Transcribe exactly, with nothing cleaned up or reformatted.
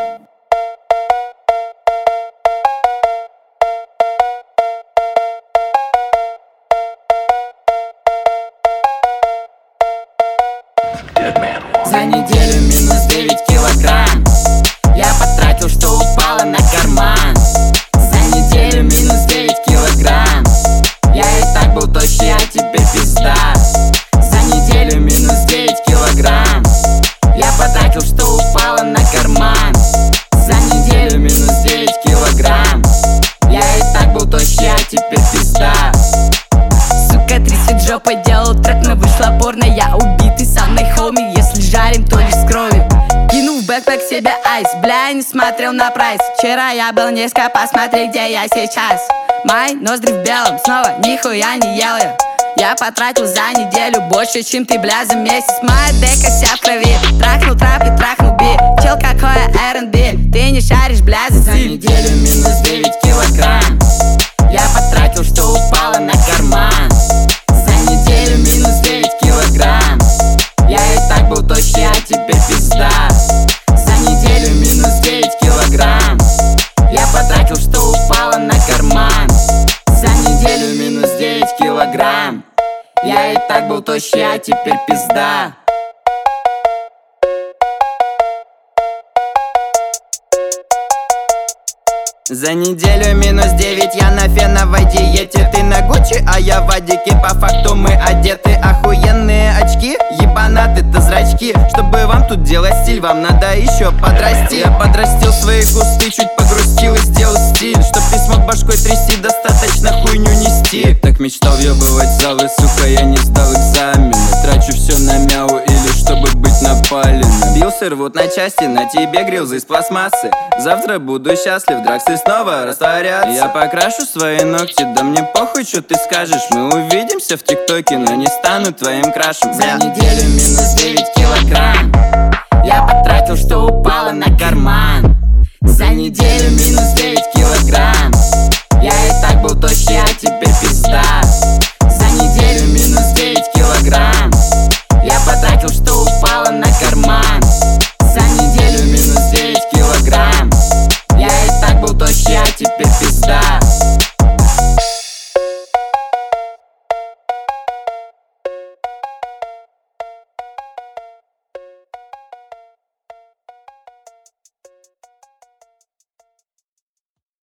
За неделю минус девять килограмм. Я потратил, что упало на карман. За неделю минус девять килограмм. Я и так был тощий, а теперь пизда. За неделю минус девять килограмм. Я потратил, что упало на карман. За неделю минус девять килограмм. Я и так был тощий, а теперь пизда. Сука, трясет жопой, делал трек, но вышла порно. Я убитый со мной, хоми, если жарим, то лишь с кровью. Кинул в бэкпэк себе айс, бля, я не смотрел на прайс. Вчера я был низко, посмотри, где я сейчас. Мои ноздри в белом, снова нихуя не ел я. Я потратил за неделю больше, чем ты, бля, за месяц. Моя дека вся в крови, трахнул трап и трахнул би. Чел, какое эр энд би, ты не шаришь, бля, за зип. За неделю минус девять килограмм. Я потратил, что упало на карман. За неделю минус девять килограмм. Я и так был тощий, а теперь пизда. За неделю минус девять килограмм. Я потратил, что упало на карман. За неделю минус девять килограмм. Я и так был тощий, а теперь пизда. За неделю минус девять, я на феновой диете. Ты на Гуччи, а я в Адике. По факту мы одеты. Охуенные очки, ебанаты-то зрачки. Чтобы вам тут делать стиль, вам надо еще подрасти. Я подрастил свои кусты, чуть погрустил и сделал стиль. Чтоб не смог башкой трясти, достаточно хуйню нести. Так мечтал въебывать залы, сука, я не сдал экзамены. Трачу все на мяу или чтобы быть напаленным. Бился, рвут на части, на тебе грилзы из пластмассы. Завтра буду счастлив, драксы снова растворятся. Я покрашу свои ногти, да мне похуй, что ты скажешь. Мы увидимся в ТикТоке, но не стану твоим крашем. За неделю минус девять